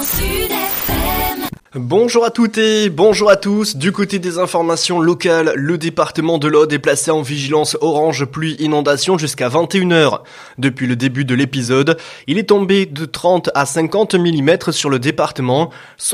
Sud FM. Bonjour à toutes et bonjour à tous. Du côté des informations locales, le département de l'Aude est placé en vigilance orange pluie inondation jusqu'à 21h. Depuis le début de l'épisode, il est tombé de 30 à 50 mm sur le département,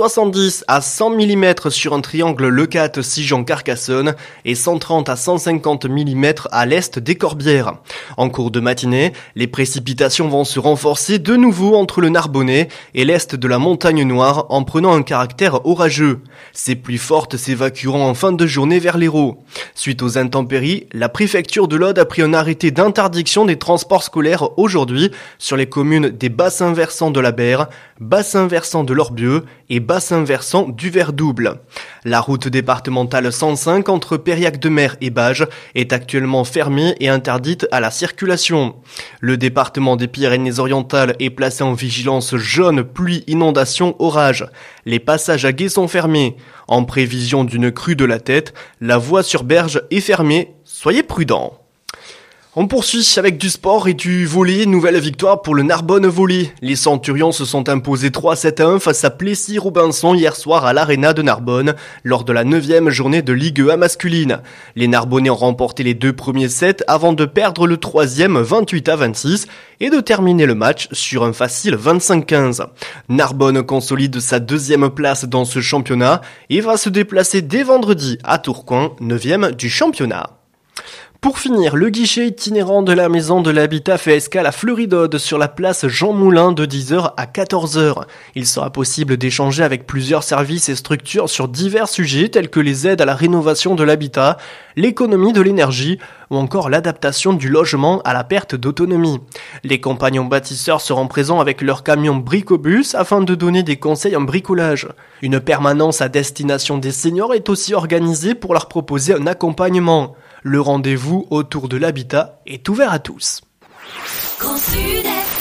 70 à 100 mm sur un triangle Leucate-Sigean-Carcassonne et 130 à 150 mm à l'est des Corbières. En cours de matinée, les précipitations vont se renforcer de nouveau entre le Narbonnais et l'est de la Montagne Noire en prenant un caractère orageux. Ces pluies fortes s'évacueront en fin de journée vers l'Hérault. Suite aux intempéries, la préfecture de l'Aude a pris un arrêté d'interdiction des transports scolaires aujourd'hui sur les communes des bassins versants de la Berre, bassin versant de l'Orbieu et bassin versant du Verdouble. La route départementale 105 entre Périac-de-Mer et Bages est actuellement fermée et interdite à la circulation. Le département des Pyrénées-Orientales est placé en vigilance jaune pluie, inondation, orage. Les passages à gué sont fermés. En prévision d'une crue de la Tête, la voie sur Berge est fermée. Soyez prudents. On poursuit avec du sport et du volley. Nouvelle victoire pour le Narbonne Volley. Les Centurions se sont imposés 3-7-1 face à Plessis-Robinson hier soir à l'Arena de Narbonne lors de la 9e journée de Ligue 1 masculine. Les Narbonnais ont remporté les 2 premiers sets avant de perdre le 3e 28-26 et de terminer le match sur un facile 25-15. Narbonne consolide sa 2e place dans ce championnat et va se déplacer dès vendredi à Tourcoing, 9e du championnat. Pour finir, le guichet itinérant de la maison de l'habitat fait escale à Fleury-d'Aude sur la place Jean Moulin de 10h à 14h. Il sera possible d'échanger avec plusieurs services et structures sur divers sujets tels que les aides à la rénovation de l'habitat, l'économie de l'énergie ou encore l'adaptation du logement à la perte d'autonomie. Les compagnons bâtisseurs seront présents avec leur camion Bricobus afin de donner des conseils en bricolage. Une permanence à destination des seniors est aussi organisée pour leur proposer un accompagnement. Le rendez-vous autour de l'habitat est ouvert à tous. Sud FM.